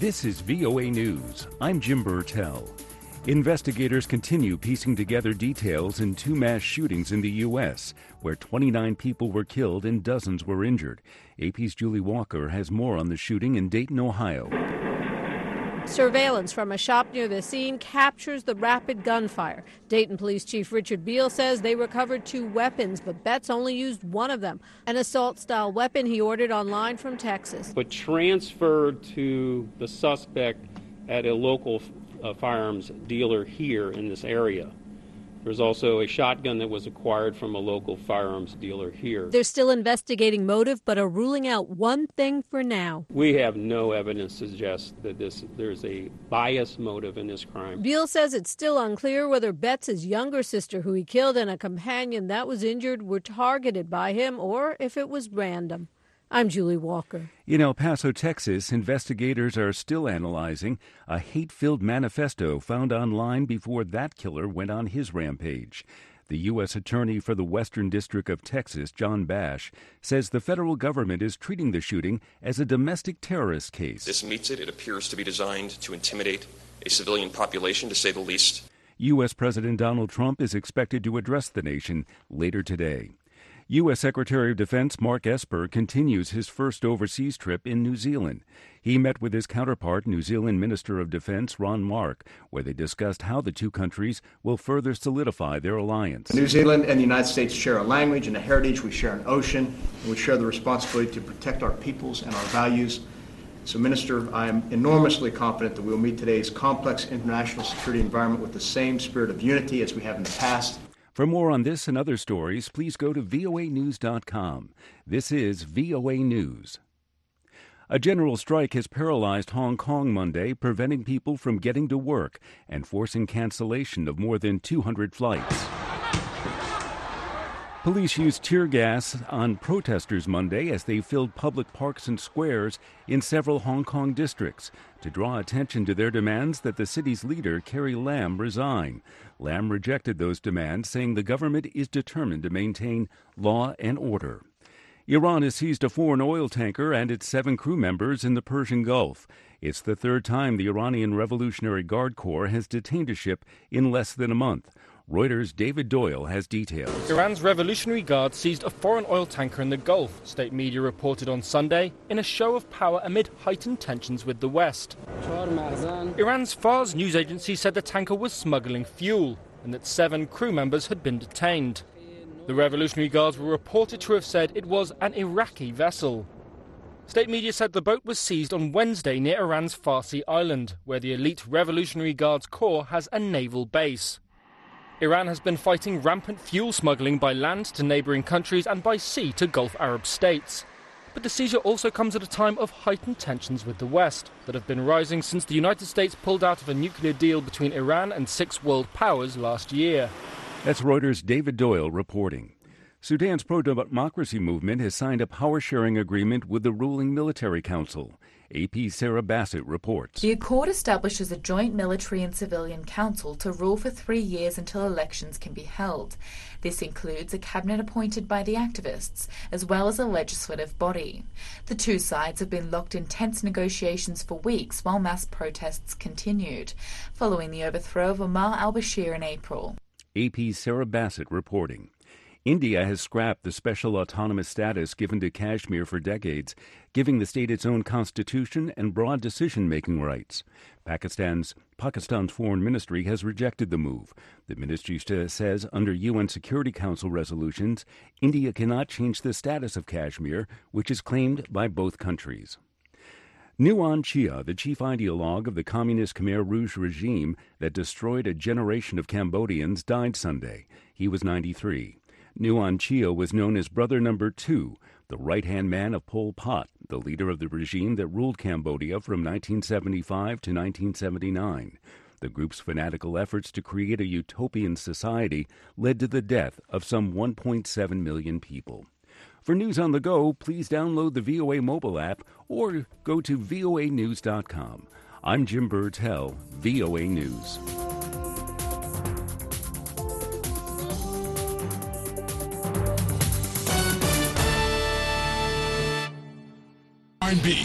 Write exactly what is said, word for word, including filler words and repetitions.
This is V O A News. I'm Jim Burtell. Investigators continue piecing together details in two mass shootings in the U S, where twenty-nine people were killed and dozens were injured. A P's Julie Walker has more on the shooting in Dayton, Ohio. Surveillance from a shop near the scene captures the rapid gunfire. Dayton Police Chief Richard Beal says they recovered two weapons, but Betts only used one of them, an assault-style weapon he ordered online from Texas. But transferred to the suspect at a local uh, firearms dealer here in this area. There's also a shotgun that was acquired from a local firearms dealer here. They're still investigating motive, but are ruling out one thing for now. We have no evidence to suggest that this there's a bias motive in this crime. Beal says it's still unclear whether Betts' younger sister, who he killed, and a companion that was injured were targeted by him or if it was random. I'm Julie Walker. In El Paso, Texas, investigators are still analyzing a hate-filled manifesto found online before that killer went on his rampage. The U S Attorney for the Western District of Texas, John Bash, says the federal government is treating the shooting as a domestic terrorist case. This meets it. It appears to be designed to intimidate a civilian population, to say the least. U S President Donald Trump is expected to address the nation later today. U S Secretary of Defense Mark Esper continues his first overseas trip in New Zealand. He met with his counterpart, New Zealand Minister of Defense Ron Mark, where they discussed how the two countries will further solidify their alliance. New Zealand and the United States share a language and a heritage. We share an ocean, and we share the responsibility to protect our peoples and our values. So, Minister, I am enormously confident that we will meet today's complex international security environment with the same spirit of unity as we have in the past. For more on this and other stories, please go to V O A news dot com. This is V O A News. A general strike has paralyzed Hong Kong Monday, preventing people from getting to work and forcing cancellation of more than two hundred flights. Police used tear gas on protesters Monday as they filled public parks and squares in several Hong Kong districts to draw attention to their demands that the city's leader, Carrie Lam, resign. Lam rejected those demands, saying the government is determined to maintain law and order. Iran has seized a foreign oil tanker and its seven crew members in the Persian Gulf. It's the third time the Iranian Revolutionary Guard Corps has detained a ship in less than a month. Reuters' David Doyle has details. Iran's Revolutionary Guard seized a foreign oil tanker in the Gulf, state media reported on Sunday, in a show of power amid heightened tensions with the West. Iran's Fars news agency said the tanker was smuggling fuel and that seven crew members had been detained. The Revolutionary Guards were reported to have said it was an Iraqi vessel. State media said the boat was seized on Wednesday near Iran's Farsi Island, where the elite Revolutionary Guards Corps has a naval base. Iran has been fighting rampant fuel smuggling by land to neighbouring countries and by sea to Gulf Arab states. But the seizure also comes at a time of heightened tensions with the West that have been rising since the United States pulled out of a nuclear deal between Iran and six world powers last year. That's Reuters' David Doyle reporting. Sudan's pro-democracy movement has signed a power-sharing agreement with the ruling military council. A P's Sarah Bassett reports. The accord establishes a joint military and civilian council to rule for three years until elections can be held. This includes a cabinet appointed by the activists, as well as a legislative body. The two sides have been locked in tense negotiations for weeks while mass protests continued, following the overthrow of Omar al-Bashir in April. A P's Sarah Bassett reporting. India has scrapped the special autonomous status given to Kashmir for decades, giving the state its own constitution and broad decision-making rights. Pakistan's Pakistan's foreign ministry has rejected the move. The ministry says under U N Security Council resolutions, India cannot change the status of Kashmir, which is claimed by both countries. Nuon Chea, the chief ideologue of the communist Khmer Rouge regime that destroyed a generation of Cambodians, died Sunday. He was ninety-three. Nuon Chea was known as Brother Number Two, the right-hand man of Pol Pot, the leader of the regime that ruled Cambodia from nineteen seventy-five to nineteen seventy-nine. The group's fanatical efforts to create a utopian society led to the death of some one point seven million people. For news on the go, please download the V O A mobile app or go to V O A news dot com. I'm Jim Burtell, V O A News.